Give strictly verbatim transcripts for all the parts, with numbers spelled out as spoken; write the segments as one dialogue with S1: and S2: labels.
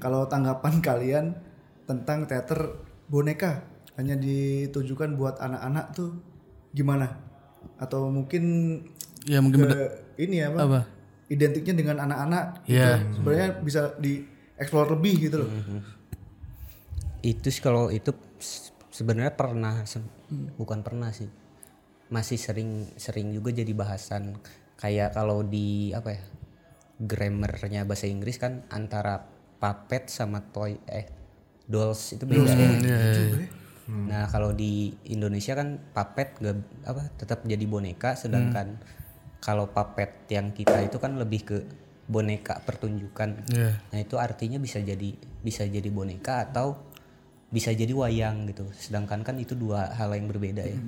S1: Kalau tanggapan kalian tentang teater boneka hanya ditujukan buat anak-anak tuh gimana? Atau mungkin
S2: ya mungkin
S1: ke
S2: beda-
S1: ini apa?
S2: apa?
S1: Identiknya dengan anak-anak gitu.
S2: Iya.
S1: Sebenarnya bisa dieksplor lebih gitu loh.
S3: Itu sih kalau itu s- sebenarnya pernah se- bukan pernah sih. Masih sering sering juga jadi bahasan kayak kalau di apa ya? Grammarnya bahasa Inggris kan antara puppet sama toy eh dolls itu beda ya.
S2: Iya, iya, iya.
S3: Nah kalau di Indonesia kan puppet gak apa tetap jadi boneka, sedangkan kalau puppet yang kita itu kan lebih ke boneka pertunjukan.
S2: Iya.
S3: Nah itu artinya bisa jadi bisa jadi boneka atau bisa jadi wayang gitu. Sedangkan kan itu dua hal yang berbeda ya.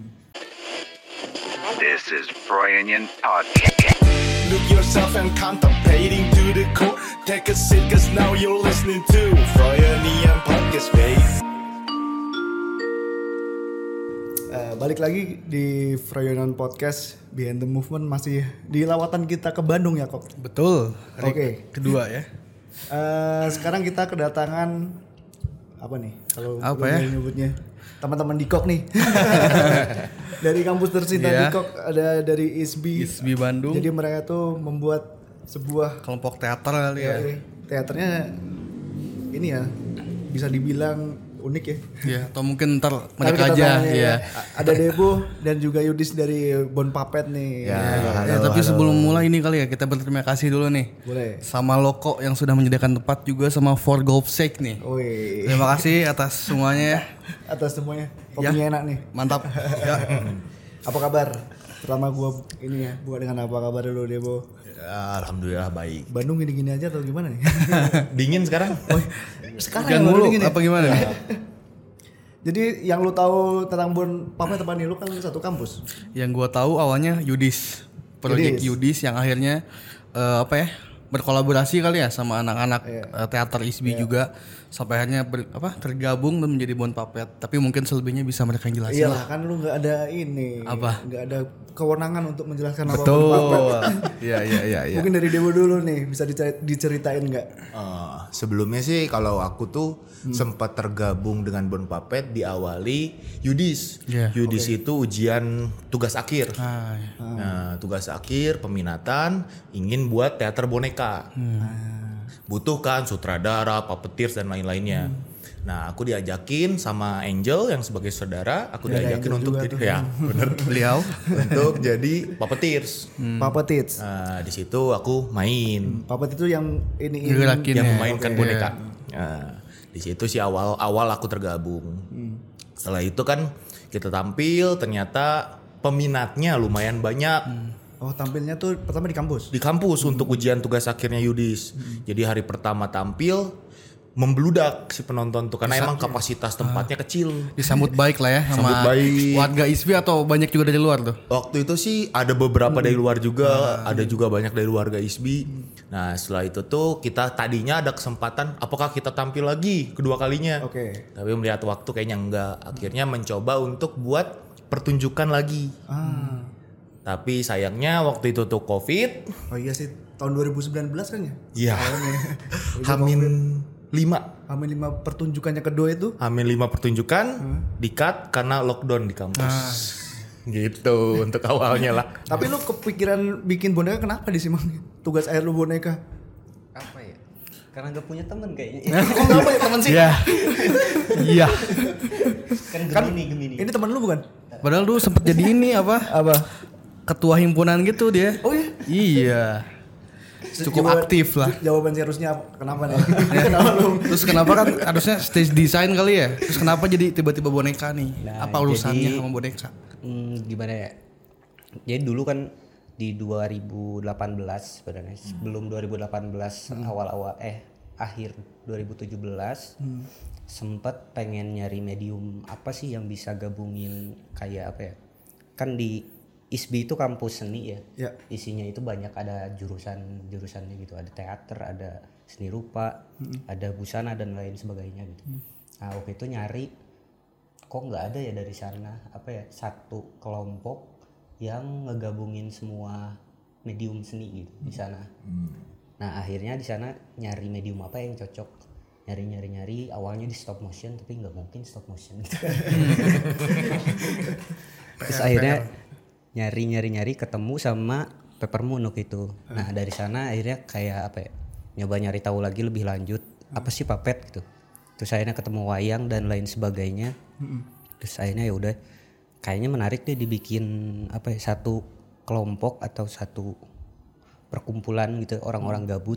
S4: This is Froyonion Podcast.
S5: Look yourself and contemplating to the core. Take a seat cause now you're listening to Froyonion Podcast, babe.
S1: Eh, balik lagi di Froyonion Podcast Behind the Movement, masih di lawatan kita ke Bandung ya kok.
S2: Betul. Hari
S1: Oke.
S2: kedua ya.
S1: Eh, sekarang kita kedatangan apa nih? Kalau
S2: Apa
S1: lu
S2: ya?
S1: nyebutnya teman-teman Dikok nih. Dari kampus tercinta
S2: Iya.
S1: Dikok, ada dari I S B.
S2: I S B Bandung.
S1: Jadi mereka tuh membuat sebuah
S2: Kelompok teater kali ya.
S1: eh, teaternya ini ya bisa dibilang unik ya.
S2: Iya, atau mungkin ntar
S1: Tapi
S2: mereka
S1: kita
S2: aja
S1: tanya
S2: ya.
S1: A- Ada Debo dan juga Yudis dari Bon Puppet nih.
S6: Ya,
S2: Ya, tapi sebelum mulai ini kali ya kita berterima kasih dulu nih.
S1: Boleh.
S2: Sama Loko yang sudah menyediakan tempat, juga sama For Golf Sake nih.
S1: Woi,
S2: Terima kasih atas semuanya ya.
S1: atas semuanya. Kopinya enak nih.
S2: Mantap. Ya.
S1: Apa kabar? Pertama gua ini ya, buka dengan apa kabar dulu Debo.
S6: Ya, alhamdulillah baik.
S1: Bandung gini-gini aja atau gimana nih?
S6: Dingin sekarang?
S1: Sekarang
S2: Jangan
S1: ya baru
S2: mulu
S1: dingin ya?
S2: apa gimana nih?
S1: Jadi yang lu tahu tentang Bon Puppet apa nih? Lu kan satu kampus.
S2: Yang gua tahu awalnya Yudis. Project
S1: Yudis.
S2: Yudis yang akhirnya eh, apa ya? Berkolaborasi kali ya sama anak-anak
S1: Iya.
S2: eh, teater I S B juga sampai akhirnya ber- apa tergabung dan menjadi Bon Puppet. Tapi mungkin selebihnya bisa mereka yang jelasin.
S1: Iyalah kan lu nggak ada ini.
S2: Apa?
S1: Nggak ada kewenangan untuk menjelaskan apa Bon
S2: Betul.
S1: Puppet.
S2: Iya iya iya iya.
S1: Mungkin dari Debo dulu nih, bisa dicer- diceritain nggak?
S6: Eh, sebelumnya sih kalau aku tuh sempat tergabung dengan Bon Puppet diawali Yudis.
S2: Iya,
S6: Yudis itu ujian tugas akhir.
S2: Ah, iya.
S6: Nah, tugas akhir peminatan ingin buat teater boneka. Butuh kan sutradara, puppeteers dan lain-lainnya. Nah, aku diajakin sama Angel yang sebagai saudara, aku
S1: Ya, ada
S6: diajakin
S1: Angel
S6: untuk
S1: juga
S6: jadi
S1: tuh.
S6: ya, bener
S2: Beliau
S6: untuk jadi puppeteers.
S1: Puppetits.
S6: Nah, di situ aku main.
S1: Puppet itu yang ini
S2: ngerakin
S6: yang
S2: ya.
S6: memainkan
S1: Oke.
S6: boneka. Nah, di situ sih awal awal aku tergabung. Setelah itu kan kita tampil, ternyata peminatnya lumayan banyak
S1: Oh, tampilnya tuh pertama di kampus.
S6: di kampus untuk ujian tugas akhirnya Yudis. Jadi hari pertama tampil membludak si penonton tuh karena emang kapasitas tempatnya kecil.
S2: disambut baik lah ya
S6: Sambut
S2: sama
S6: baik.
S2: warga I S B atau banyak juga dari luar tuh.
S6: Waktu itu sih ada beberapa dari luar juga, ada juga banyak dari warga I S B. Nah setelah itu tuh kita tadinya ada kesempatan, apakah kita tampil lagi kedua kalinya?
S1: Oke.
S6: Tapi melihat waktu kayaknya enggak. Akhirnya mencoba untuk buat pertunjukan lagi.
S1: Ah.
S6: Tapi sayangnya waktu itu tuh COVID.
S1: Oh iya sih, tahun dua ribu sembilan belas kan ya?
S6: Iya.
S1: Tahunnya.
S6: Hamin lima.
S1: Hamin lima pertunjukannya kedua itu.
S6: Hamin lima pertunjukan di-cut karena lockdown di kampus. Gitu untuk awalnya lah.
S1: Tapi lu kepikiran bikin boneka kenapa di Simang? Tugas air lu boneka.
S3: Apa ya? Karena gak punya temen kayaknya.
S1: Kok enggak punya teman sih?
S2: Iya. Iya.
S3: kan
S1: Kan
S3: Gemini Gemini.
S1: ini teman lu bukan?
S2: Padahal dulu sempet jadi ini apa?
S1: Apa?
S2: Ketua himpunan gitu dia.
S1: Oh iya.
S2: Iya. Cukup
S1: Jawaban-
S2: aktif lah.
S1: Jawaban seriusnya kenapa nih? Kenapa lu?
S2: Terus kenapa kan harusnya stage design kali ya? Terus kenapa jadi tiba-tiba boneka nih?
S3: Nah,
S2: Apa urusannya
S3: jadi-
S2: sama boneka?
S3: Hmm, gimana ya? Jadi dulu kan di dua ribu delapan belas sebenarnya sebelum dua ribu delapan belas awal-awal eh akhir dua ribu tujuh belas sempet pengen nyari medium apa sih yang bisa gabungin kayak apa ya? Kan di I S B itu kampus seni ya.
S1: Ya.
S3: Isinya itu banyak ada jurusan-jurusannya gitu. Ada teater, ada seni rupa, ada busana dan lain sebagainya gitu. Nah, waktu itu nyari kok nggak ada ya dari sana apa ya satu kelompok yang ngegabungin semua medium seni gitu di sana. Nah akhirnya di sana nyari medium apa yang cocok. nyari nyari nyari awalnya di stop motion tapi nggak mungkin stop motion. Terus akhirnya nyari nyari nyari ketemu sama Peppermoon waktu itu. Nah dari sana akhirnya kayak apa ya, nyoba nyari tahu lagi lebih lanjut apa sih puppet gitu. Terus akhirnya ketemu wayang dan lain sebagainya. Terus akhirnya ya udah kayaknya menarik deh dibikin apa ya, satu kelompok atau satu perkumpulan gitu orang-orang gabut.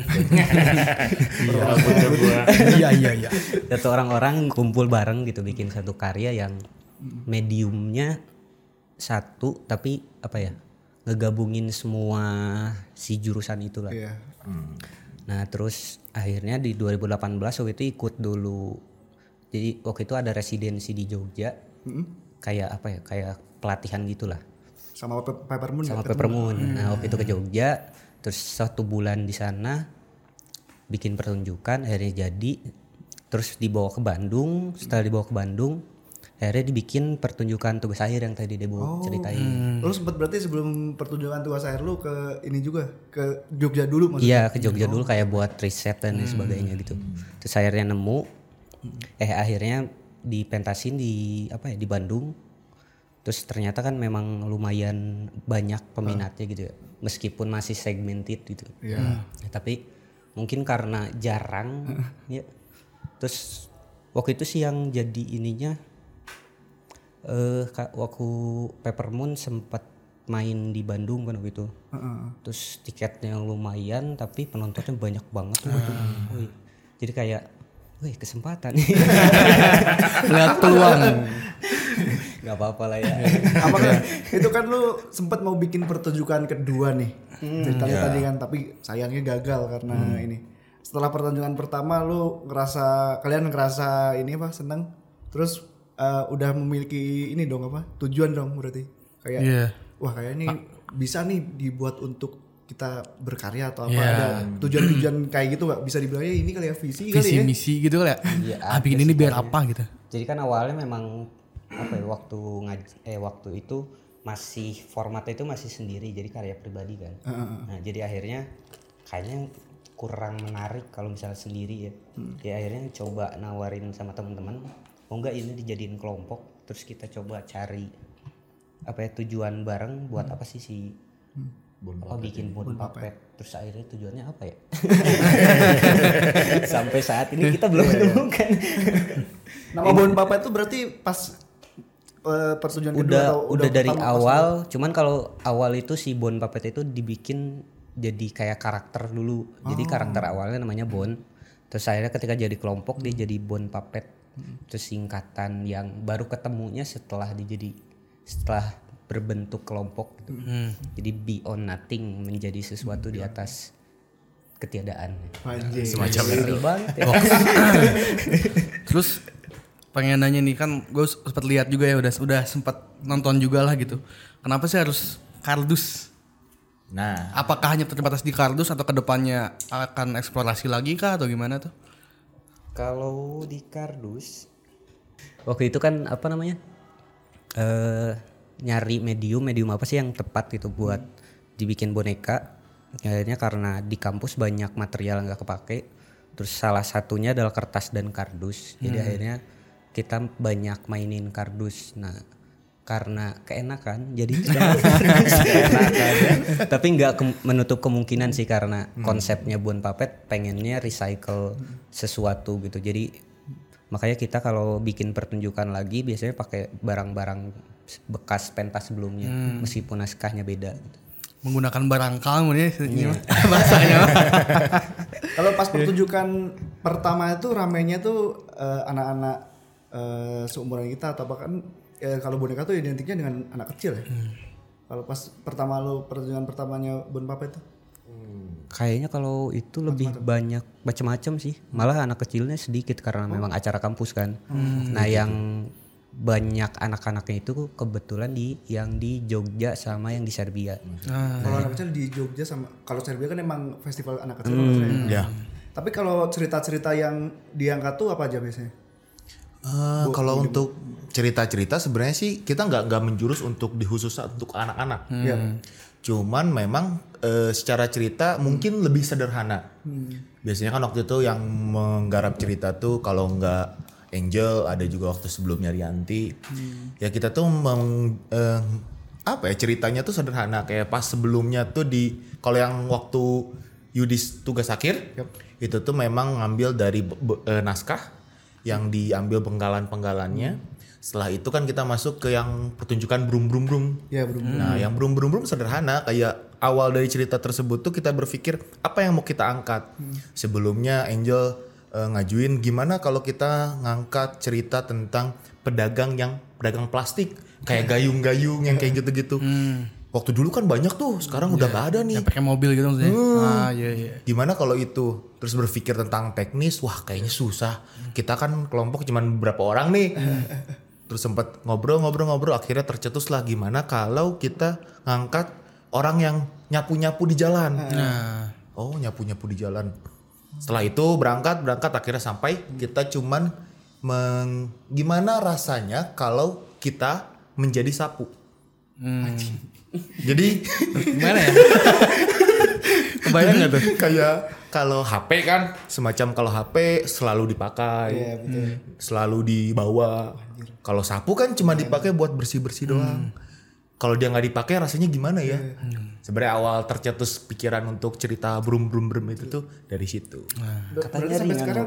S2: Iya iya iya.
S3: Satu orang-orang kumpul bareng gitu bikin satu karya yang mediumnya satu tapi apa ya, ngegabungin semua si jurusan itulah.
S1: Iya.
S3: Nah terus akhirnya di dua ribu delapan belas waktu itu ikut dulu. Jadi waktu itu ada residensi di Jogja. Kayak apa ya, kayak pelatihan gitulah.
S1: Sama Pe- Peppermoon.
S3: Sama
S1: ya,
S3: Peppermoon. Nah waktu itu ke Jogja, terus satu bulan di sana bikin pertunjukan, akhirnya jadi. Terus dibawa ke Bandung, setelah dibawa ke Bandung, akhirnya dibikin pertunjukan tugas akhir yang tadi Debu
S1: Oh,
S3: ceritain.
S1: Lu sempat berarti sebelum pertunjukan tugas akhir lu ke ini juga, ke Jogja dulu maksudnya?
S3: Iya ke Jogja dulu kayak buat riset dan lain sebagainya gitu. Terus akhirnya nemu, eh akhirnya dipentasin di apa ya di Bandung. Terus ternyata kan memang lumayan banyak peminatnya gitu ya, meskipun masih segmented gitu.
S1: Iya.
S3: Ya, tapi mungkin karena jarang ya. Terus waktu itu sih yang jadi ininya eh waktu Peppermoon sempat main di Bandung kan waktu itu. Terus tiketnya lumayan tapi penontonnya banyak banget waktu itu. Wih, jadi kayak wih kesempatan.
S2: Lihat peluang.
S3: Gak apa-apa lah ya.
S1: Apakah itu kan lu sempat mau bikin pertunjukan kedua nih ceritanya tadi kan, tapi sayangnya gagal karena ini. Setelah pertunjukan pertama lu ngerasa, kalian ngerasa ini apa, senang, terus uh, udah memiliki ini dong apa tujuan dong berarti kayak
S2: Iya.
S1: wah kayak ini bisa nih dibuat untuk kita berkarya atau apa,
S2: Iya.
S1: ada tujuan-tujuan kayak gitu nggak, bisa dibilang ya ini kali ya visi, kali
S2: Visi
S1: ya.
S2: misi gitu kali ya.
S3: Iya,
S2: Ah bikin ini biar apa gitu.
S3: Jadi kan awalnya memang apa ya, waktu ngaj eh waktu itu masih formatnya itu masih sendiri jadi karya pribadi kan. Nah jadi akhirnya kayaknya kurang menarik kalau misalnya sendiri ya. Ya akhirnya coba nawarin sama teman-teman, mau nggak ini dijadiin kelompok, terus kita coba cari apa ya tujuan bareng buat apa sih si apa bikin Bon Puppet. Terus akhirnya tujuannya apa ya? Sampai saat ini kita belum menemukan.
S1: Nama Bon Puppet itu berarti pas uh, pertunjukan kedua
S3: udah
S1: atau
S3: udah dari
S1: pertama pas
S3: awal, cuman kalau awal itu si Bon Puppet itu dibikin jadi kayak karakter dulu. Jadi karakter awalnya namanya Bon. Terus akhirnya ketika jadi kelompok dia jadi Bon Puppet. Terus singkatan yang baru ketemunya setelah dijadi setelah berbentuk kelompok gitu. Jadi beyond nothing, menjadi sesuatu di atas ketiadaan.
S1: Anjing.
S6: Semacam itu.
S3: Ngeri banget ya.
S2: Terus pengen nanya nih, kan gue sempat lihat juga ya, udah udah sempat nonton juga lah gitu. Kenapa sih harus kardus?
S6: Nah,
S2: Apakah hanya terbatas di kardus atau kedepannya akan eksplorasi lagi kah atau gimana tuh?
S3: Kalau di kardus waktu itu kan apa namanya eh nyari medium medium apa sih yang tepat gitu buat dibikin boneka. Akhirnya karena di kampus banyak material yang nggak kepake, terus salah satunya adalah kertas dan kardus. Jadi akhirnya kita banyak mainin kardus. Nah karena keenakan jadi keenakan. Tapi nggak ke- menutup kemungkinan sih karena konsepnya Bon Puppet pengennya recycle sesuatu gitu. Jadi makanya kita kalau bikin pertunjukan lagi biasanya pakai barang-barang bekas pentas sebelumnya meskipun naskahnya beda gitu.
S2: Menggunakan barangkal nih yeah. bahasanya.
S1: Kalau pas pertunjukan pertama itu ramenya tuh eh, anak-anak eh, seumuran kita atau bahkan eh, kalau boneka tuh identiknya dengan anak kecil ya. Kalau pas pertama lo pertunjukan pertamanya Bon Puppet tuh.
S3: Kayaknya kalau itu lebih banyak macam-macam sih. Malah anak kecilnya sedikit karena memang acara kampus kan. Nah, yang banyak anak-anaknya itu kebetulan di yang di Jogja sama yang di Serbia.
S1: Kalau anak kecil di Jogja sama kalau Serbia kan emang festival anak kecil hmm,
S6: ya.
S1: Tapi kalau cerita-cerita yang diangkat tuh apa aja biasanya?
S6: Uh, kalau untuk cerita-cerita sebenarnya sih kita nggak nggak menjurus untuk dikhusus untuk anak-anak.
S1: Iya.
S6: Cuman memang uh, secara cerita mungkin lebih sederhana. Biasanya kan waktu itu yang menggarap cerita tuh kalau nggak Angel, ada juga waktu sebelumnya Rianti. Ya kita tuh meng, uh, apa ya ceritanya tuh sederhana, kayak pas sebelumnya tuh di kalau yang waktu Yudis tugas akhir itu tuh memang ngambil dari be- uh, naskah yang diambil penggalan-penggalannya. Setelah itu kan kita masuk ke yang pertunjukan brum brum brum.
S1: Ya, brum brum.
S6: Nah, yang brum brum brum sederhana, kayak awal dari cerita tersebut tuh kita berpikir apa yang mau kita angkat. Hmm. Sebelumnya Angel uh, ngajuin gimana kalau kita ngangkat cerita tentang pedagang yang pedagang plastik, kayak gayung-gayung yang kayak gitu-gitu. Hmm. Waktu dulu kan banyak tuh, sekarang udah gak ada nih.
S2: Yang pakai mobil gitu maksudnya.
S6: Hmm.
S2: Ah, iya iya.
S6: Gimana kalau itu? Terus berpikir tentang teknis, wah kayaknya susah. Kita kan kelompok cuman beberapa orang nih. Terus sempat ngobrol-ngobrol-ngobrol, akhirnya tercetuslah gimana kalau kita ngangkat orang yang nyapu-nyapu di jalan.
S2: Nah,
S6: Oh, nyapu-nyapu di jalan. Setelah itu berangkat, berangkat akhirnya sampai kita cuman meng, gimana rasanya kalau kita menjadi sapu.
S2: hmm.
S6: Jadi
S2: Gimana ya? Kebayang gak tuh?
S6: kayak kalau H P kan semacam kalau H P selalu dipakai,
S1: Iya, betul.
S6: selalu dibawa. Kalau sapu kan cuma dipakai buat bersih-bersih doang. Kalau dia nggak dipakai rasanya gimana ya? Sebenarnya awal tercetus pikiran untuk cerita brum brum brum itu tuh dari situ.
S1: Ber-
S3: Katanya
S1: Berarti sampai
S3: ringan,
S1: sekarang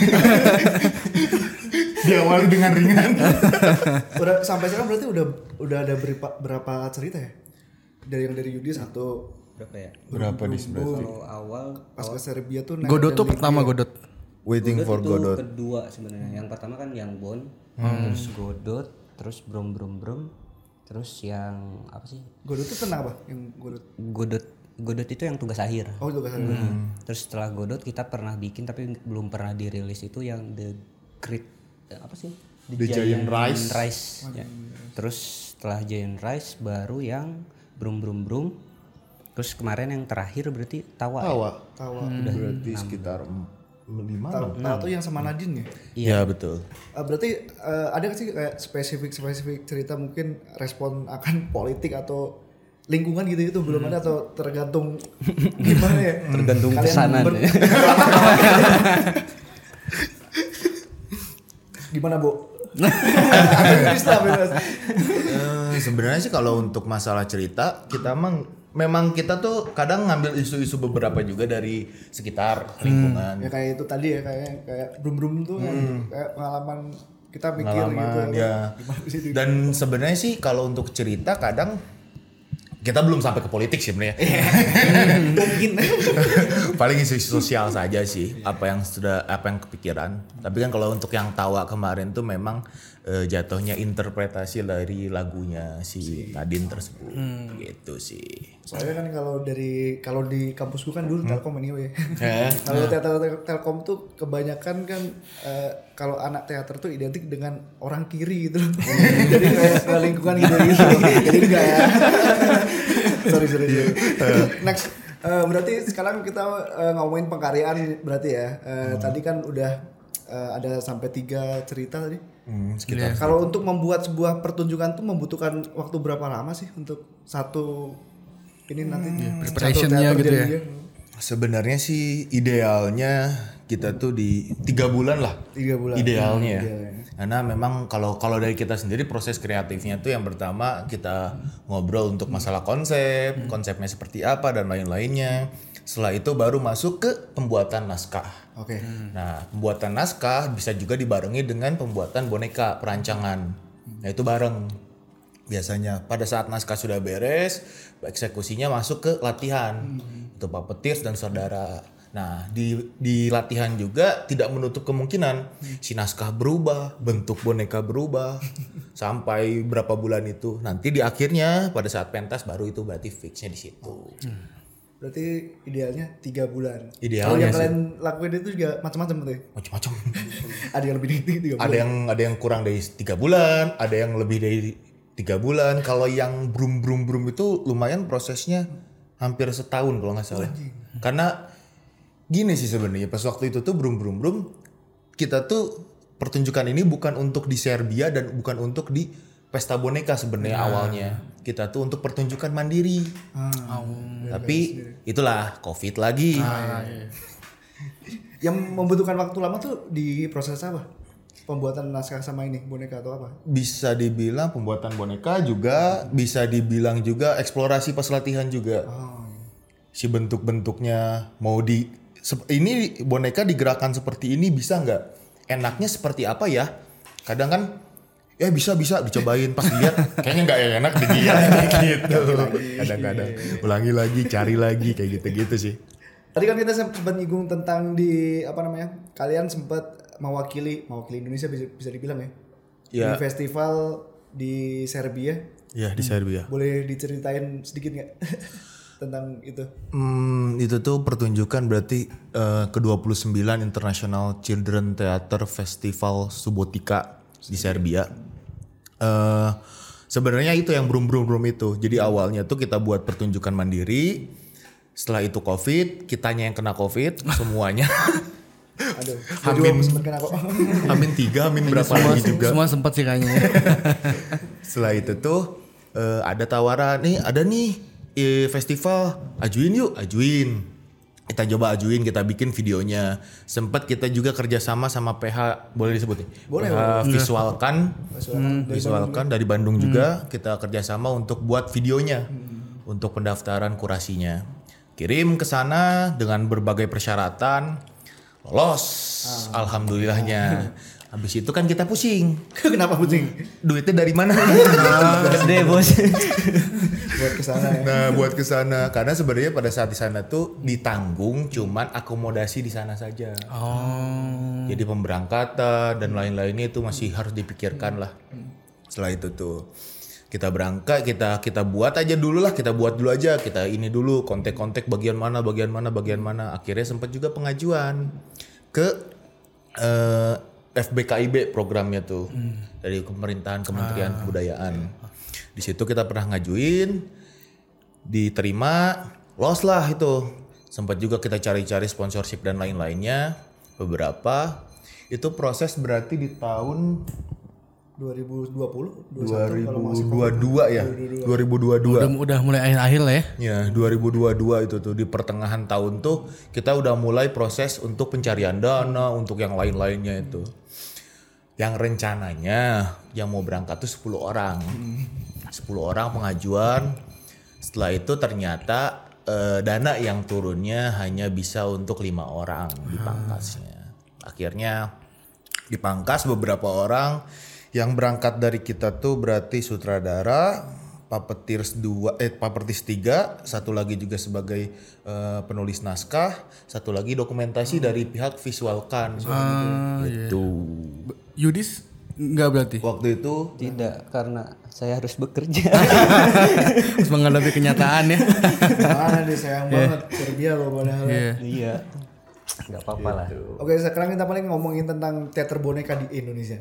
S6: Diawali dengan ringan.
S1: udah sampai sekarang berarti udah udah ada berapa berapa cerita ya? Dari yang dari Yudi satu,
S3: Berapa ya?
S6: Berapa di sebelah?
S3: Kalau awal
S1: pas ke Serbia tuh Naya
S2: Godot
S1: dan
S2: tuh
S1: Livia.
S2: pertama Godot.
S6: Waiting for
S3: itu
S6: Godot.
S3: kedua sebenarnya. Yang pertama kan yang Bon, terus Godot, terus Brum Brum Brum, terus yang apa sih?
S1: Godot tuh tentang apa? Yang Godot.
S3: Godot Godot itu yang tugas akhir.
S1: Oh, itu kan.
S3: Terus setelah Godot kita pernah bikin tapi belum pernah dirilis itu yang The Great eh, apa sih?
S6: The Giant Rise.
S3: Ya. Terus setelah Giant Rise baru yang Brum Brum Brum. Terus kemarin yang terakhir berarti Tawa. ya?
S6: Tawa.
S1: Tawa.
S6: Berarti sekitar lima.
S1: Tawa, Tawa tuh yang sama Nadine ya?
S6: Iya betul.
S1: Uh, berarti uh, ada nggak sih kayak spesifik-spesifik cerita mungkin respon akan politik atau lingkungan gitu itu belum ada atau tergantung gimana ya?
S3: Tergantung
S1: Kalian
S3: pesanan
S1: ber-
S3: ya.
S1: Gimana Bu? Bebas lah, bebas.
S6: Eh, sebenarnya sih kalau untuk masalah cerita kita emang memang kita tuh kadang ngambil isu-isu beberapa juga dari sekitar lingkungan.
S1: Ya kayak itu tadi ya kayak kayak brum-brum tuh kan, kayak pengalaman kita mikir
S6: Pengalaman,
S1: gitu.
S6: ya.
S1: Gimana sih itu?
S6: Dan sebenarnya sih kalau untuk cerita kadang kita belum sampai ke politik sih sebenarnya.
S1: Mungkin.
S6: Paling isu sosial saja sih apa yang sudah apa yang kepikiran. Tapi kan kalau untuk yang Tawa kemarin tuh memang eh, jatuhnya interpretasi dari lagunya si Nadine tersebut gitu sih.
S1: Soalnya kan kalau dari kalau di kampusku kan dulu Telkom anyway.
S6: Eh,
S1: Kalau teater tel- Telkom tuh kebanyakan kan eh, kalau anak teater tuh identik dengan orang kiri gitu loh. Jadi kayak ke lingkungan gitu gitu. Jadi enggak ya. sorry sorry. sorry. Next eh, berarti sekarang kita eh, ngomongin pengkaryaan berarti ya. Eh, Tadi kan udah eh, ada sampai tiga cerita tadi.
S6: hmm, sekitar
S1: Kalau untuk membuat sebuah pertunjukan tuh membutuhkan waktu berapa lama sih untuk satu ini nanti
S2: preparationnya gitu ya.
S6: sebenarnya sih idealnya kita tuh di tiga bulan lah.
S1: Tiga bulan.
S6: Idealnya ya.
S1: Idealnya.
S6: Karena memang kalau kalau dari kita sendiri proses kreatifnya tuh yang pertama kita ngobrol untuk masalah konsep, konsepnya seperti apa dan lain-lainnya. Setelah itu baru masuk ke pembuatan naskah.
S1: Oke.
S6: Nah, pembuatan naskah bisa juga dibarengi dengan pembuatan boneka perancangan. Nah, itu bareng. Biasanya pada saat naskah sudah beres, eksekusinya masuk ke latihan. Itu puppeteers dan saudara. Nah, di di latihan juga tidak menutup kemungkinan si naskah berubah, bentuk boneka berubah sampai berapa bulan itu. Nanti di akhirnya pada saat pentas baru itu berarti fixnya di situ.
S1: Berarti idealnya tiga bulan.
S6: Idealnya
S1: Kalau yang
S6: sih.
S1: kalian lakuin itu juga macam-macam tuh. Ya?
S6: Macam-macam.
S1: Ada yang lebih dari tiga bulan.
S6: Ada yang ada yang kurang dari tiga bulan, ada yang lebih dari tiga bulan. Kalau yang brum brum brum itu lumayan prosesnya hampir setahun kalau nggak salah. Karena gini sih sebenarnya pas waktu itu tuh brum brum brum, kita tuh pertunjukan ini bukan untuk di Serbia dan bukan untuk di pesta boneka sebenarnya awalnya. Kita tuh untuk pertunjukan mandiri. Tapi itulah Covid lagi.
S1: Yang membutuhkan waktu lama tuh di proses apa? Pembuatan naskah sama ini boneka atau apa?
S6: Bisa dibilang pembuatan boneka juga, bisa dibilang juga eksplorasi pas latihan juga. Si bentuk-bentuknya mau di sep- ini boneka digerakkan seperti ini bisa nggak? Enaknya seperti apa ya? Kadang kan ya bisa bisa dicobain pas lihat kayaknya nggak enak di dia gitu. Kadang-kadang ulangi lagi, cari lagi kayak gitu-gitu sih.
S1: Tadi kan kita sempat nyinggung tentang di apa namanya? Kalian sempat mewakili mewakili Indonesia bisa bisa dibilang ya.
S6: Ya.
S1: Di festival di Serbia.
S6: Ya di Serbia.
S1: Boleh diceritain sedikit nggak tentang itu?
S6: Hmm, itu tuh pertunjukan berarti eh, ke dua puluh sembilan International Children Theater Festival Subotica di Serbia. Eh sebenarnya itu yang brum-brum-brum itu. Jadi awalnya tuh kita buat pertunjukan mandiri. Setelah itu Covid, kitanya yang kena Covid semuanya.
S1: Aduh,
S6: Hamin.
S1: juga sempet kena kok.
S6: Amin tiga, amin berapa
S2: semua,
S6: lagi juga.
S2: semua sempat sih kayaknya.
S6: Setelah itu tuh eh, ada tawaran nih, ada nih eh, festival, ajuin yuk, ajuin. Kita coba ajuin, kita bikin videonya. Sempat kita juga kerjasama sama P H, boleh disebut nih?
S1: Boleh,
S6: P H
S1: boleh.
S6: Visualkan,
S1: Hmm.
S6: Visualkan dari Bandung juga. Kita kerjasama untuk buat videonya, untuk pendaftaran kurasinya. Kirim ke sana dengan berbagai persyaratan. Lolos, alhamdulillahnya. Habis itu kan kita pusing.
S1: Kenapa pusing?
S6: Duitnya dari mana?
S3: Gede bos.
S1: Buat kesana ya.
S6: Nah, buat ke sana karena sebenarnya pada saat di sana tuh ditanggung cuman akomodasi di sana saja.
S2: Oh.
S6: Jadi pemberangkatan dan lain-lainnya itu masih harus dipikirkan lah. Setelah itu tuh kita berangkat, kita kita buat aja dulu lah, kita buat dulu aja, kita ini dulu kontak-kontak bagian mana, bagian mana, bagian mana. Akhirnya sempat juga pengajuan ke eh, F B K I B programnya tuh dari pemerintahan Kementerian Kebudayaan. Di situ kita pernah ngajuin, diterima, lolos lah itu. Sempat juga kita cari-cari sponsorship dan lain-lainnya beberapa. Itu proses berarti di tahun
S1: dua ribu dua puluh,
S6: dua
S1: dua puluh satu kalau
S6: ribu
S1: masih
S6: dua puluh dua ya, dua ribu dua puluh dua.
S2: Udah, udah mulai akhir-akhir lah ya.
S6: Ya, dua ribu dua puluh dua itu tuh di pertengahan tahun tuh kita udah mulai proses untuk pencarian dana untuk yang lain-lainnya itu. Yang rencananya yang mau berangkat tuh sepuluh orang. sepuluh orang pengajuan. Setelah itu ternyata eh, dana yang turunnya hanya bisa untuk lima orang dipangkasnya. Akhirnya dipangkas beberapa orang. Yang berangkat dari kita tuh berarti sutradara, puppeteers dua, eh puppeteers tiga, satu lagi juga sebagai uh, penulis naskah, satu lagi dokumentasi dari pihak Visualkan.
S2: Ah,
S6: Gitu.
S2: Yudis enggak berarti.
S6: Waktu itu
S3: Tidak, karena saya harus bekerja.
S2: Harus menghadapi kenyataan ya.
S1: Mana nih sayang banget Serbia loh padahal.
S2: Iya.
S3: Iya. Nggak apa-apa lah.
S1: Oke, sekarang kita paling ngomongin tentang teater boneka di Indonesia.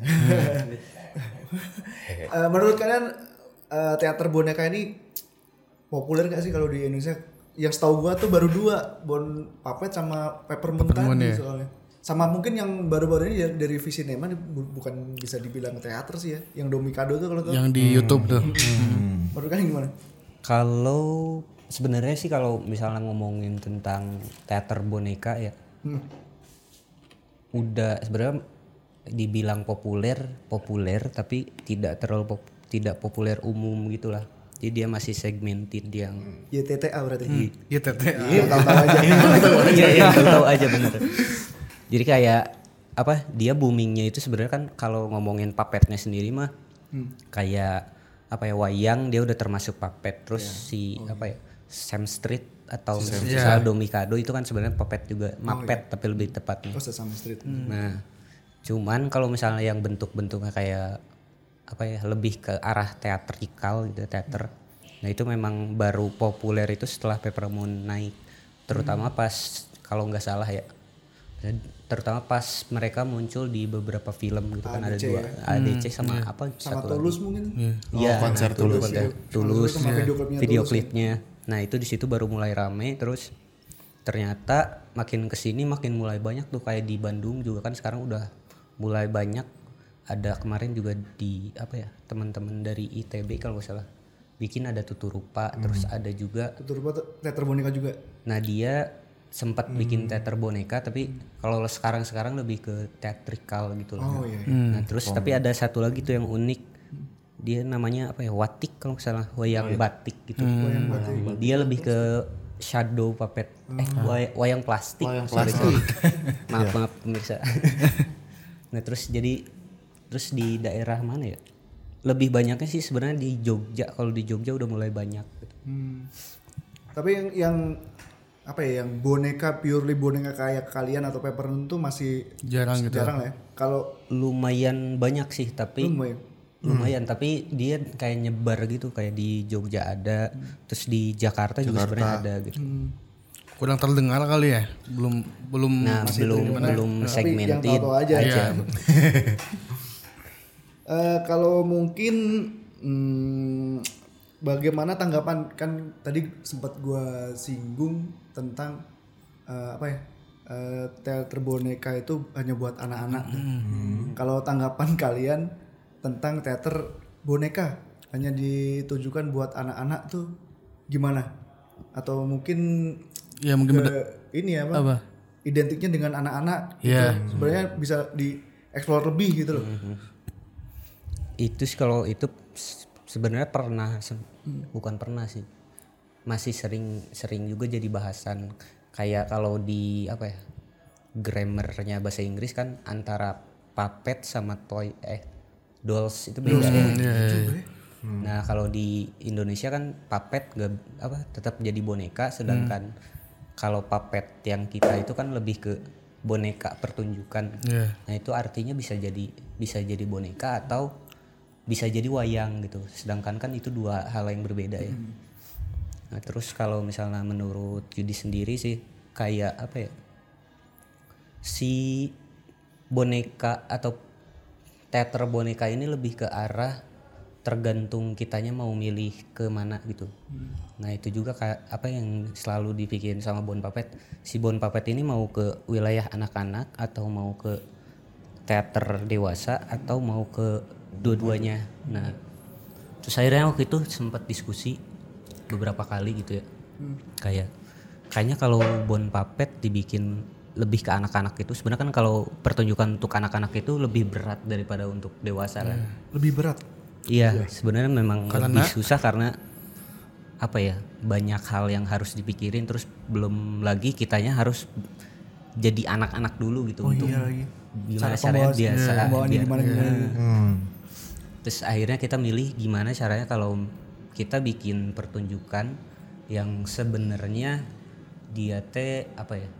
S1: Eh, menurut kalian eh, teater boneka ini populer gak sih kalau di Indonesia? Yang setahu gua tuh baru dua, Bon Puppet sama Peppermint
S2: Peppermint,
S1: tadi
S2: ya.
S1: soalnya. Sama mungkin yang baru-baru ini dari Visinema bu- bukan bisa dibilang teater sih ya. Yang Domikado tuh kalau tuh.
S2: Yang di YouTube tuh.
S1: Menurut kalian gimana?
S3: Kalau sebenarnya sih kalau misalnya ngomongin tentang teater boneka ya,
S1: Hmm.
S3: udah sebenarnya dibilang populer, populer tapi tidak terlalu pop- tidak populer umum gitulah. Jadi dia masih segmented yang
S1: Y T T A berarti.
S2: Iya teteh.
S1: Iya, tahu-tahu aja.
S3: iya iya tahu-tahu aja bener. Jadi kayak apa dia boomingnya itu sebenarnya kan kalau ngomongin puppetnya sendiri mah kayak apa ya wayang dia udah termasuk puppet terus si apa ya Sam Street atau misalnya Domikado itu kan sebenarnya puppet juga Muppet tapi lebih tepatnya.
S1: Oh, Sesame Street.
S3: Nah, cuman kalau misalnya yang bentuk-bentuknya kayak apa ya lebih ke arah teatrikal gitu teater. Nah, itu memang baru populer itu setelah Peppermint naik. Terutama pas kalau nggak salah ya. Terutama pas mereka muncul di beberapa film gitu kan ada
S1: A D C
S3: dua
S1: ya.
S3: A D C sama apa
S1: Sama
S3: satu
S1: Tulus
S3: lagi.
S1: mungkin.
S3: Iya,
S6: Oh, konser
S3: nah,
S6: Tulus.
S3: konser Tulus,
S1: Sama video klipnya
S3: video
S1: Tulus,
S3: klipnya. Nah itu di situ baru mulai rame, terus ternyata makin kesini makin mulai banyak tuh kayak di Bandung juga kan sekarang udah mulai banyak ada kemarin juga di apa ya teman-teman dari I T B kalau nggak salah bikin ada tutur rupa, hmm. terus ada juga
S1: tutur rupa tuh teater boneka juga.
S3: Nah dia sempat hmm. bikin teater boneka tapi kalau sekarang-sekarang lebih ke teatrikal gitu loh.
S1: Oh iya.
S3: Hmm. Nah terus oh. tapi ada satu lagi tuh yang unik, dia namanya apa ya watik kalau nggak salah, wayang oh, iya. batik gitu. Hmm. Wayang batik. Nah, dia lebih ke shadow puppet, hmm. eh way- wayang plastik. Wayang plastik. maaf maaf pemirsa. Nah terus jadi terus di daerah mana ya? Lebih banyaknya sih sebenarnya di Jogja. Kalau di Jogja udah mulai banyak. Gitu.
S1: Hmm. Tapi yang, yang apa ya? Yang boneka purely boneka kayak kalian atau Peppermint tuh masih
S2: jarang gitu.
S1: Jarang ya. Kalau
S3: lumayan banyak sih, tapi
S1: lumayan.
S3: Lumayan, hmm. tapi dia kayak nyebar gitu, kayak di Jogja ada, hmm. terus di Jakarta, Jakarta. juga sebenarnya ada gitu. Hmm.
S2: Kurang terdengar kali ya, belum belum
S3: nah, belum belum segmented
S1: yang tahu aja.
S3: aja.
S1: Uh, kalau mungkin hmm, bagaimana tanggapan, kan tadi sempat gue singgung tentang uh, apa ya uh, teater boneka itu hanya buat anak-anak. Hmm. Kalau tanggapan kalian tentang teater boneka hanya ditujukan buat anak-anak tuh gimana? Atau mungkin
S2: ya mungkin
S1: ke, ini apa, apa? Identiknya dengan anak-anak
S2: yeah.
S1: gitu. Sebenarnya bisa dieksplor lebih gitu loh.
S3: Mm-hmm. Itu sih kalau itu sebenarnya pernah hmm. bukan pernah sih, masih sering sering juga jadi bahasan. Kayak kalau di apa ya grammarnya bahasa Inggris kan antara puppet sama toy eh dolls itu beda. Hmm, ya. Yeah, yeah. Hmm. Nah kalau di Indonesia kan puppet nggak apa tetap jadi boneka, sedangkan hmm. kalau puppet yang kita itu kan lebih ke boneka pertunjukan. Yeah. Nah itu artinya bisa jadi bisa jadi boneka atau bisa jadi wayang gitu, sedangkan kan itu dua hal yang berbeda ya. Hmm. Nah terus kalau misalnya menurut Yudi sendiri sih kayak apa ya, si boneka atau teater boneka ini lebih ke arah tergantung kitanya mau milih ke mana gitu. Hmm. Nah itu juga kayak apa yang selalu dipikirin sama Bon Puppet, si Bon Puppet ini mau ke wilayah anak-anak atau mau ke teater dewasa atau mau ke dua-duanya. Nah terus akhirnya waktu itu sempat diskusi beberapa kali gitu ya. Hmm. Kayak kayaknya kalau Bon Puppet dibikin lebih ke anak-anak itu sebenarnya kan kalau pertunjukan untuk anak-anak itu lebih berat daripada untuk dewasa kan. Hmm.
S1: Lebih berat.
S3: Iya, ya. Sebenarnya memang karena lebih susah karena apa ya? Banyak hal yang harus dipikirin, terus belum lagi kitanya harus jadi anak-anak dulu gitu.
S1: Oh
S3: untuk
S1: iya lagi.
S3: Gimana caranya biasa
S1: ya,
S3: dia,
S1: gimana gimana.
S3: Hmm. Terus akhirnya kita milih gimana caranya kalau kita bikin pertunjukan yang sebenarnya dia teh apa ya,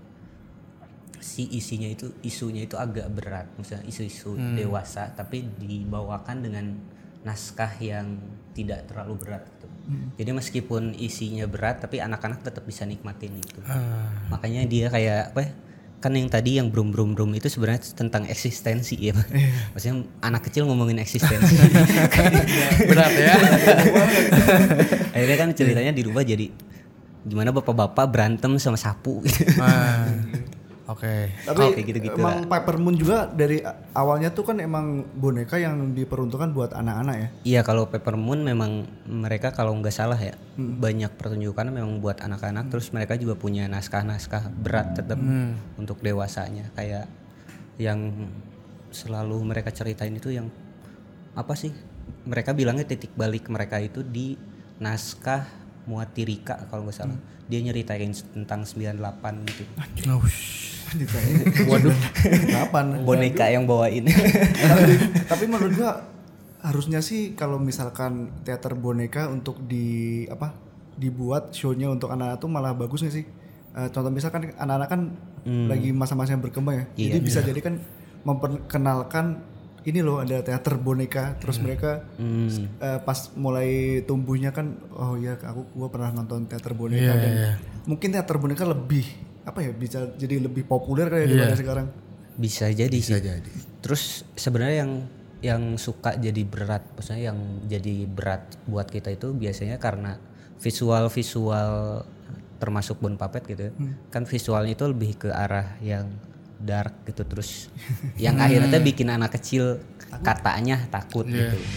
S3: si isinya itu isunya itu agak berat, misalnya isu-isu hmm. dewasa tapi dibawakan dengan naskah yang tidak terlalu berat gitu. Hmm. Jadi meskipun isinya berat tapi anak-anak tetap bisa nikmatin itu. Ah. Makanya dia kayak apa ya? Kan yang tadi yang brum brum brum itu sebenarnya tentang eksistensi ya. Maksudnya anak kecil ngomongin eksistensi.
S2: Berat ya.
S3: Akhirnya kan ceritanya dirubah jadi gimana bapak-bapak berantem sama sapu gitu.
S2: Ah. Oke. Okay.
S1: Tapi oh, gitu-gitu emang lah. Peppermint juga dari awalnya tuh kan emang boneka yang diperuntukkan buat anak-anak ya?
S3: Iya, kalau Peppermint memang mereka kalau nggak salah ya hmm. banyak pertunjukan memang buat anak-anak. Hmm. Terus mereka juga punya naskah-naskah berat tetap hmm. untuk dewasanya. Kayak yang selalu mereka ceritain itu yang apa sih? Mereka bilangnya titik balik mereka itu di naskah Muatirika kalau nggak salah. Hmm. Dia nyeritain tentang sembilan puluh delapan gitu.
S2: Oh,
S1: waduh, kapan?
S3: Boneka yang bawain.
S1: tapi, tapi menurut gua harusnya sih kalau misalkan teater boneka untuk di apa dibuat show-nya untuk anak-anak tuh malah bagus nggak sih? Uh, contoh misalkan anak-anak kan hmm. lagi masa-masa yang berkembang ya, iya, jadi bisa iya. jadi kan memperkenalkan ini loh ada teater boneka, terus hmm. mereka hmm. Uh, pas mulai tumbuhnya kan oh ya aku gua pernah nonton teater boneka yeah, dan yeah. mungkin teater boneka lebih apa ya bisa jadi lebih populer kayak yeah. daripada sekarang.
S3: Bisa jadi
S6: bisa
S3: sih.
S6: jadi.
S3: Terus sebenarnya yang yang suka jadi berat, maksudnya yang jadi berat buat kita itu biasanya karena visual-visual termasuk Bon Puppet gitu. Hmm. Kan visualnya itu lebih ke arah yang dark gitu, terus yang akhirnya bikin anak kecil katanya takut
S2: Iya.
S3: gitu.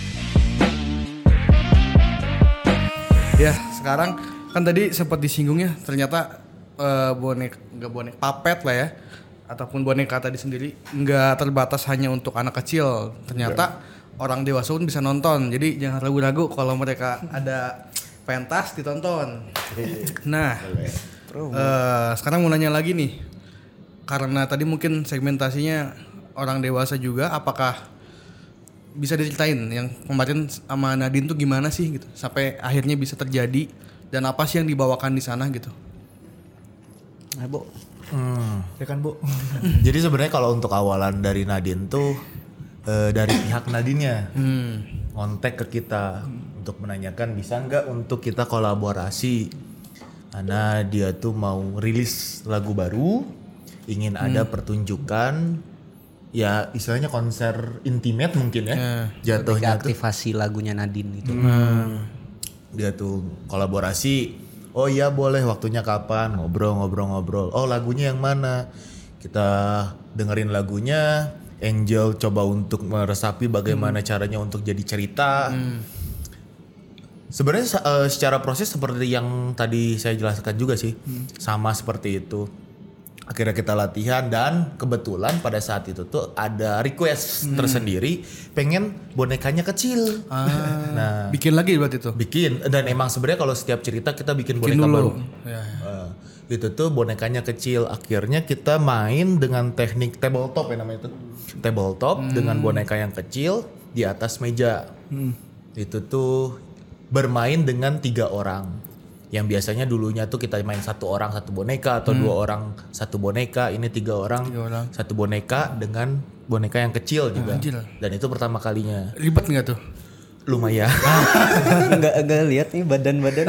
S2: Ya sekarang kan tadi sempat disinggung ya ternyata eh, bonek nggak bonek papet lah ya ataupun boneka tadi sendiri nggak terbatas hanya untuk anak kecil. Ternyata orang dewasa pun bisa nonton. Jadi jangan ragu-ragu kalau mereka ada pentas ditonton. Nah eh, sekarang mau nanya lagi nih karena tadi mungkin segmentasinya orang dewasa juga, apakah bisa diceritain yang kemarin sama Nadine tuh gimana sih gitu sampai akhirnya bisa terjadi dan apa sih yang dibawakan di sana gitu?
S3: Nah, Bu.
S6: Hmm.
S1: Ya kan, Bu?
S6: Jadi sebenarnya kalau untuk awalan dari Nadine tuh eh, dari pihak Nadine-nya
S2: Hmm.
S6: ngontek ke kita untuk menanyakan bisa nggak untuk kita kolaborasi karena dia tuh mau rilis lagu baru, ingin ada pertunjukan ya istilahnya konser intimate mungkin ya jatuhnya tuh
S3: Aktivasi lagunya Nadine itu.
S6: dia tuh kolaborasi. Oh iya boleh, waktunya kapan, ngobrol-ngobrol-ngobrol. Oh lagunya yang mana? Kita dengerin lagunya. Angel coba untuk meresapi bagaimana caranya untuk jadi cerita. Sebenarnya uh, secara proses seperti yang tadi saya jelaskan juga sih, sama seperti itu. Akhirnya kita latihan dan kebetulan pada saat itu tuh ada request tersendiri pengen bonekanya kecil.
S2: Ah,
S6: Nah,
S2: bikin lagi berarti tuh.
S6: bikin dan emang sebenarnya kalau setiap cerita kita bikin
S2: Bikin
S6: boneka
S2: dulu.
S6: baru.
S2: Ya, ya.
S6: Eh, itu tuh bonekanya kecil. Akhirnya kita main dengan teknik tabletop ya namanya itu. Tabletop dengan boneka yang kecil di atas meja. Itu tuh bermain dengan tiga orang. Yang biasanya dulunya tuh kita main satu orang satu boneka atau dua orang satu boneka. Ini tiga orang,
S2: Tiga orang.
S6: satu boneka dengan boneka yang kecil juga.
S2: kecil.
S6: Dan itu pertama kalinya.
S2: Ribet nggak tuh?
S6: Lumayan.
S3: Enggak enggak lihat nih badan-badan.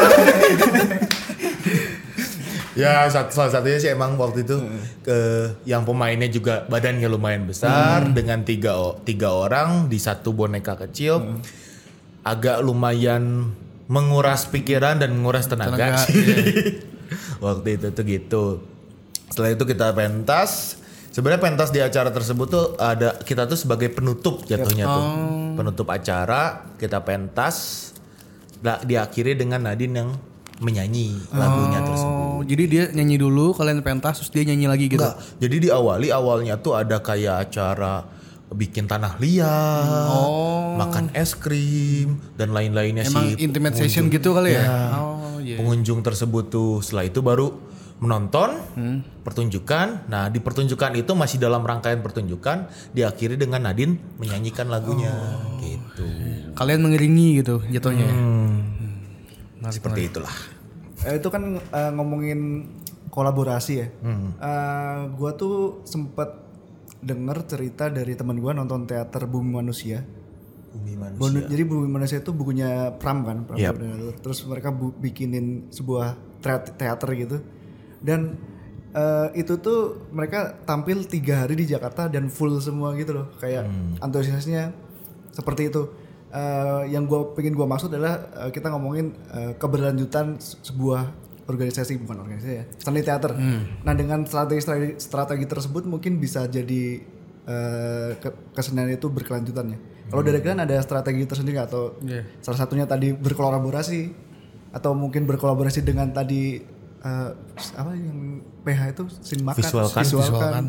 S6: Ya satu, salah satunya sih emang waktu itu ke yang pemainnya juga badannya lumayan besar dengan tiga o- tiga orang di satu boneka kecil agak lumayan menguras pikiran dan menguras tenaga,
S2: Tenaga,
S6: sih.
S2: iya.
S6: Waktu itu tuh gitu. Setelah itu kita pentas. Sebenarnya pentas di acara tersebut tuh ada kita tuh sebagai penutup jatuhnya tuh. Penutup acara kita pentas. Nah, diakhiri dengan Nadine yang menyanyi lagunya tersebut.
S2: Oh, jadi dia nyanyi dulu, kalian pentas, terus dia nyanyi lagi gitu.
S6: Enggak. Jadi di awali awalnya tuh ada kayak acara bikin tanah liat, makan es krim dan lain-lainnya
S2: Emang
S6: sih.
S2: intimate session gitu kali ya?
S6: Ya.
S2: Oh iya.
S6: Pengunjung tersebut tuh setelah itu baru menonton pertunjukan. Nah di pertunjukan itu masih dalam rangkaian pertunjukan diakhiri dengan Nadine menyanyikan lagunya gitu.
S2: Kalian mengiringi gitu jatuhnya. ya?
S6: Hmm. Seperti itulah.
S1: Eh, itu kan eh, ngomongin kolaborasi ya. Eh, gua tuh sempet denger cerita dari teman gua nonton teater Bumi Manusia.
S6: Bumi Manusia.
S1: Bonu- jadi Bumi Manusia itu bukunya Pram kan, Pram
S6: Yap.
S1: Bernardo. Terus mereka bu- bikinin sebuah teat- teater gitu. Dan eh, itu tuh mereka tampil tiga hari di Jakarta dan full semua gitu loh. Kayak antusiasnya seperti itu. Eh, yang gua pengen gua maksud adalah eh, kita ngomongin eh, keberlanjutan se- sebuah organisasi, bukan organisasi ya, seni teater. Nah dengan strategi strategi tersebut mungkin bisa jadi eh, ke- kesenian itu berkelanjutannya. Kalau dari kalian ada strategi tersendiri nggak? Atau
S2: Iya.
S1: salah satunya tadi berkolaborasi atau mungkin berkolaborasi dengan tadi eh, apa yang P H itu Sinmakan,
S6: Visualkan.
S2: Visualkan.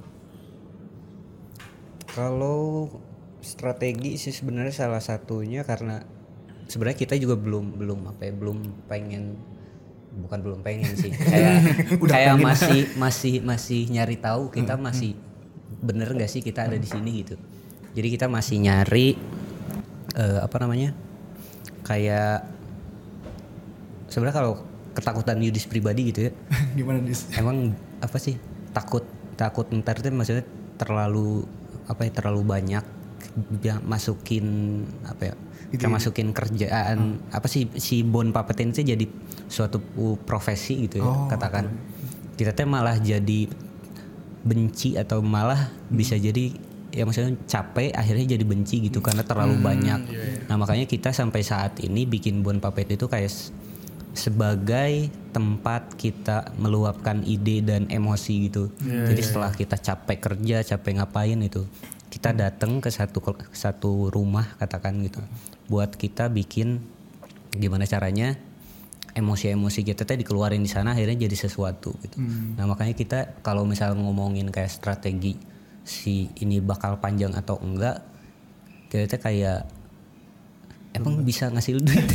S3: Kalau strategi sih sebenarnya salah satunya karena sebenarnya kita juga belum belum apa ya belum pengen bukan belum pengen sih kayak kayak masih masih masih nyari tahu kita masih bener nggak sih kita ada di sini gitu. Jadi kita masih nyari eh, apa namanya kayak sebenarnya kalau ketakutan Yudis pribadi gitu ya.
S1: Gimana Dis?
S3: Emang apa sih takut takut ntar tuh maksudnya terlalu apa ya terlalu banyak ya, masukin apa ya kita masukin kerjaan apa sih si Bon Puppet ini jadi suatu profesi gitu ya katakan kita teh malah jadi benci atau malah bisa jadi ya maksudnya capek akhirnya jadi benci gitu karena terlalu banyak. Nah makanya kita sampai saat ini bikin Bon Puppet itu kayak sebagai tempat kita meluapkan ide dan emosi gitu. Jadi setelah kita capek kerja, capek ngapain itu, kita kita datang ke satu ke satu rumah katakan gitu, buat kita bikin gimana caranya emosi-emosi kita teh dikeluarin di sana akhirnya jadi sesuatu gitu. Hmm. Nah makanya kita kalau misal ngomongin kayak strategi si ini bakal panjang atau enggak, kita teh kayak emang bisa ngasih duit.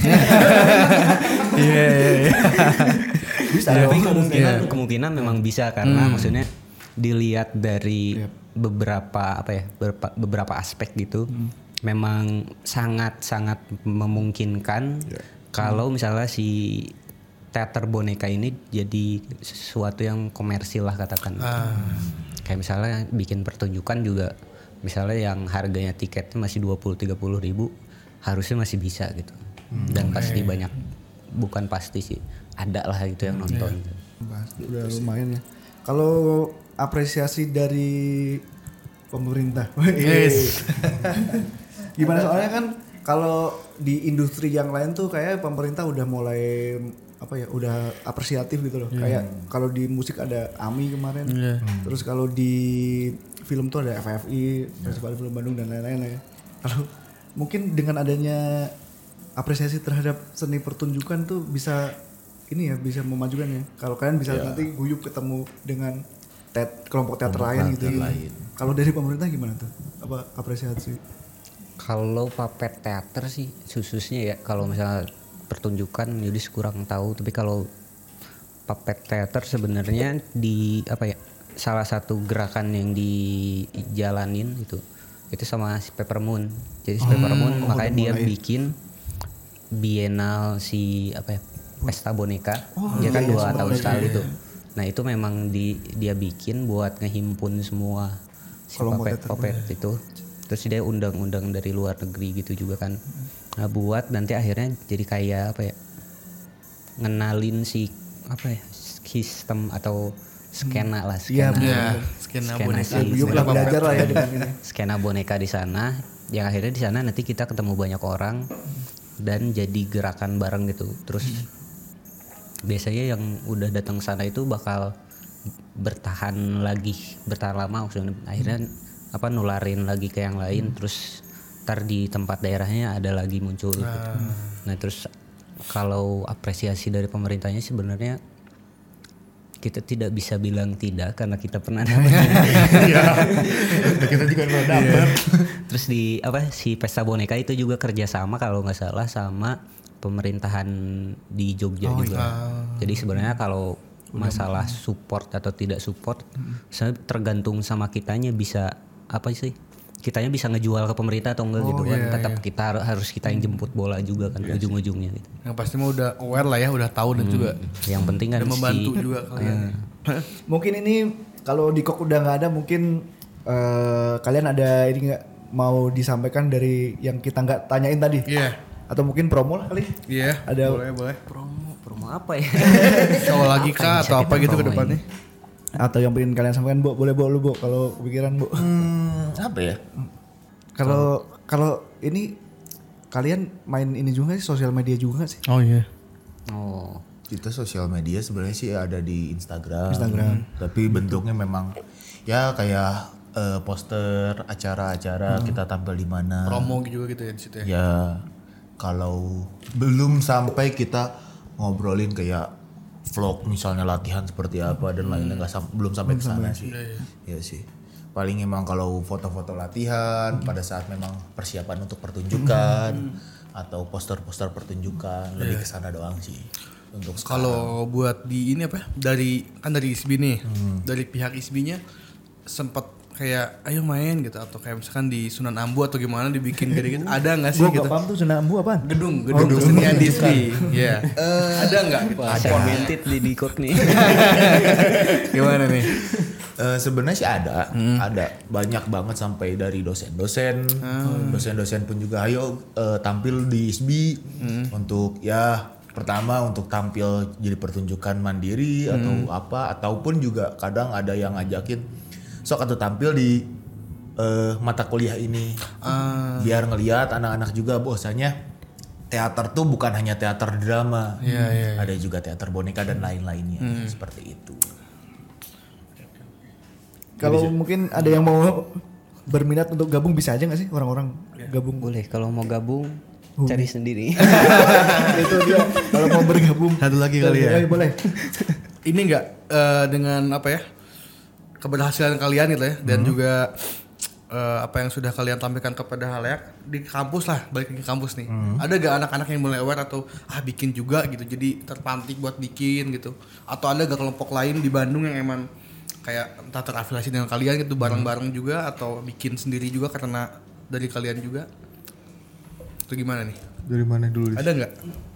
S3: Iya iya iya. Bisa. Tapi kemungkinan kemungkinan memang bisa karena hmm. maksudnya dilihat dari yep. beberapa apa ya beberapa, beberapa aspek gitu hmm. memang sangat-sangat memungkinkan yeah. kalau misalnya si teater boneka ini jadi sesuatu yang komersil lah katakan ah. kayak misalnya bikin pertunjukan juga misalnya yang harganya tiketnya masih dua puluh tiga puluh ribu harusnya masih bisa gitu hmm. dan okay. pasti banyak bukan pasti sih ada lah gitu yang nonton
S1: yeah. udah lumayan ya. Kalau apresiasi dari pemerintah. Yes. Gimana soalnya kan kalau di industri yang lain tuh kayak pemerintah udah mulai apa ya udah apresiatif gitu loh. Yeah. Kayak kalau di musik ada A M I kemarin. Yeah. Terus kalau di film tuh ada F F I, yeah. Festival Film Bandung dan lain-lain ya. Kalau mungkin dengan adanya apresiasi terhadap seni pertunjukan tuh bisa ini ya bisa memajukan ya. Kalau kalian bisa yeah. nanti guyup ketemu dengan Teat, kelompok teater lain gitu. Kalau dari pemerintah gimana tuh? Apa apresiasi?
S3: Kalau puppet teater sih khususnya ya kalau misalnya pertunjukan Yudis kurang tahu tapi kalau puppet teater sebenarnya di apa ya salah satu gerakan yang dijalanin itu itu sama si Peppermoon. Jadi si Peppermoon oh, makanya dia mulai. bikin bienal si apa ya pesta boneka. Oh, dia kan iya, dua tahun sekali iya. tuh. Nah itu memang di, dia bikin buat ngehimpun semua si puppet-puppet itu. Terus dia undang-undang dari luar negeri gitu juga kan. Nah buat nanti akhirnya jadi kayak apa ya ngenalin si apa ya sistem atau skena lah skena.
S2: Iya, skena, skena boneka.
S3: Si,
S1: skena belajar lah ya dengan ini.
S3: Skena boneka di sana. Yang akhirnya di sana nanti kita ketemu banyak orang dan jadi gerakan bareng gitu. Terus hmm. biasanya yang udah datang sana itu bakal bertahan lagi bertahan lama maksudnya akhirnya hmm. apa nularin lagi ke yang lain hmm. terus ntar di tempat daerahnya ada lagi muncul gitu. Ah. Nah terus kalau apresiasi dari pemerintahnya sebenarnya kita tidak bisa bilang tidak karena kita pernah dapat.
S6: Iya. Kita juga pernah dapat.
S3: Terus di apa si pesta boneka itu juga kerjasama kalau nggak salah sama pemerintahan di Jogja oh, juga. Iya. Jadi sebenarnya kalau masalah support atau tidak support, hmm. tergantung sama kitanya bisa apa sih? Kitanya bisa ngejual ke pemerintah atau enggak oh, gitu kan. Iya, Tetap iya. kita harus kita yang jemput bola juga kan iya, ujung-ujungnya gitu.
S2: Yang pasti mah udah aware lah ya, udah tahu dan hmm. juga.
S3: Yang penting kan
S2: udah membantu si, juga kalian.
S1: Uh, mungkin ini kalau di Kok udah nggak ada mungkin uh, kalian ada ini nggak mau disampaikan dari yang kita nggak tanyain tadi?
S2: Iya. Yeah.
S1: Atau mungkin promo lah kali.
S2: Iya. Yeah,
S1: ada
S2: boleh boleh.
S3: Promo promo apa ya?
S2: Soal lagi kah atau apa gitu ke depannya?
S1: Atau yang pengen kalian sampaikan Bu, boleh Bu lu Bu kalau kepikiran Bu.
S6: Hmm, apa ya?
S1: Kalau kalau ini kalian main ini juga sih sosial media juga sih?
S2: Oh iya.
S3: Oh.
S6: Kita sosial media sebenarnya sih ada di Instagram.
S1: Instagram.
S6: Tapi bentuknya memang ya kayak uh, poster acara-acara hmm. kita tampil di mana.
S2: Promo juga gitu ya di situ ya.
S6: Ya kalau belum sampai kita ngobrolin kayak vlog misalnya latihan seperti apa dan hmm. lainnya nggak sam- belum sampai ke sana sih. Ya, ya. ya sih. Paling emang kalau foto-foto latihan hmm. pada saat memang persiapan untuk pertunjukan hmm. atau poster-poster pertunjukan yeah. lebih ke sana doang sih. Untuk
S2: kalau buat di ini apa? Dari kan dari I S B I nih. Hmm. Dari pihak I S B I-nya sempat kayak ayo main gitu atau kayak misalkan di Sunan Ambu atau gimana dibikin gitu ada nggak sih?
S1: Gue
S2: gitu?
S1: Gak paham tuh Sunan Ambu apaan?
S2: Gedung, gedung oh, kesenian di I S B I. Iya. Uh, ada nggak? Gitu?
S3: Segmented di Dikok nih.
S2: Gimana nih?
S6: Uh, sebenarnya sih ada, hmm. ada banyak banget sampai dari dosen-dosen, hmm. dosen-dosen pun juga ayo uh, tampil di I S B I hmm. untuk ya pertama untuk tampil jadi pertunjukan mandiri hmm. atau apa ataupun juga kadang ada yang ngajakin sok atau tampil di uh, mata kuliah ini uh. biar ngelihat anak-anak juga bahwasanya teater tuh bukan hanya teater drama,
S2: yeah, yeah, yeah.
S6: ada juga teater boneka dan lain-lainnya hmm. seperti itu.
S1: Kalau mungkin ada yang mau berminat untuk gabung bisa aja nggak sih orang-orang gabung?
S3: Boleh kalau mau gabung cari sendiri.
S1: Itu dia kalau mau bergabung.
S2: Satu lagi kali ya.
S1: Eh, boleh.
S2: Ini enggak eh, dengan apa ya? Keberhasilan kalian gitu ya dan juga eh, apa yang sudah kalian tampilkan kepada halayak di kampus lah, balik ke kampus nih. Ada gak anak-anak yang mulai aware atau ah bikin juga gitu. Jadi terpantik buat bikin gitu. Atau ada gak kelompok lain di Bandung yang emang kayak entah terafiliasi dengan kalian gitu bareng-bareng juga atau bikin sendiri juga karena dari kalian juga? Itu gimana nih?
S6: Dari mana dulu?
S2: Ada nggak?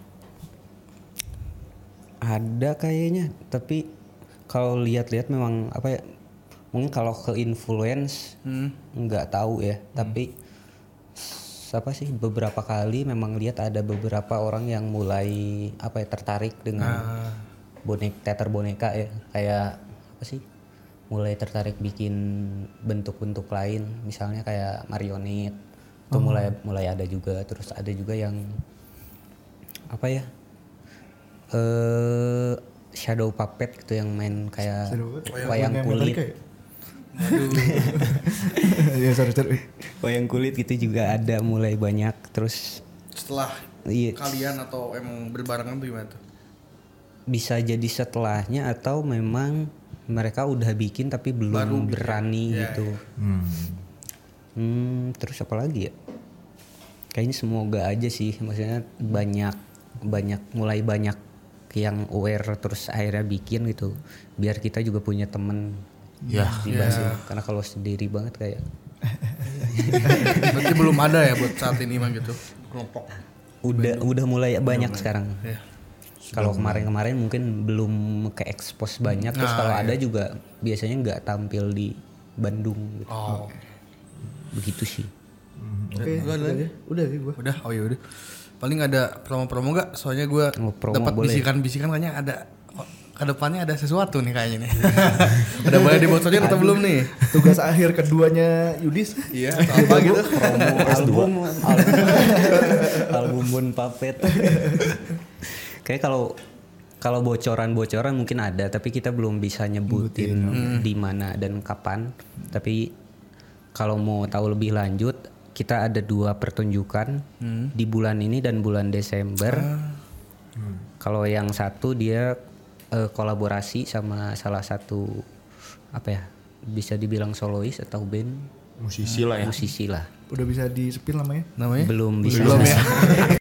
S3: Ada kayaknya, tapi kalau lihat-lihat memang apa ya? Mungkin kalau ke influence nggak tahu ya, tapi apa sih beberapa kali memang lihat ada beberapa orang yang mulai apa ya tertarik dengan
S2: Ah.
S3: bonek teater boneka ya, kayak apa sih? Mulai tertarik bikin bentuk-bentuk lain, misalnya kayak marionette. Itu mulai mulai ada juga, terus ada juga yang apa ya? Eh shadow puppet gitu yang main kayak
S1: Shadow puppet?
S3: wayang
S1: Yang
S3: kulit.
S1: Amerika ya? Ya sorry sorry.
S3: Wayang kulit gitu juga ada mulai banyak, terus
S2: Setelah
S3: iya,
S2: kalian atau emang berbarengan tuh gimana tuh?
S3: bisa jadi setelahnya atau memang mereka udah bikin tapi belum
S2: Baru bikin.
S3: berani
S2: Ya,
S3: gitu. Hmm, terus apa lagi ya? Kayaknya semoga aja sih, maksudnya banyak banyak mulai banyak yang aware terus akhirnya bikin gitu, biar kita juga punya temen.
S6: Ya,
S3: Dibanding- karena kalau sendiri banget kayak
S2: Berarti belum ada ya buat saat ini mah gitu kelompok.
S3: udah udah mulai banyak sekarang.
S2: Ya.
S3: Kalau kemarin-kemarin mungkin belum ke expose banyak, terus
S2: Nah,
S3: kalau
S2: iya.
S3: ada juga biasanya nggak tampil di Bandung gitu.
S2: Oh.
S3: Begitu sih.
S1: Oke.
S2: Udah,
S1: Udah
S2: udah.
S1: aja. Udah sih gua.
S2: Udah, oh ya udah. Paling ada promo-promo gak? Soalnya gue
S3: Oh, promo
S2: dapat
S3: boleh.
S2: bisikan-bisikan kayaknya ada oh, ke depannya ada sesuatu nih kayaknya nih. Udah boleh dibocorin atau belum nih?
S1: Tugas akhir keduanya Yudis.
S2: Iya, atau apa gitu?
S3: album album album Bon Puppet. Kayak kalau kalau bocoran-bocoran mungkin ada, tapi kita belum bisa nyebutin di mana dan kapan. Tapi kalau mau tahu lebih lanjut, kita ada dua pertunjukan di bulan ini dan bulan Desember. Kalau yang satu dia eh, kolaborasi sama salah satu apa ya, bisa dibilang solois atau band
S6: musisi lah ya.
S3: musisi lah.
S1: Udah bisa di-spill namanya?
S2: Namanya?
S3: Belum bisa.
S2: Belum ya.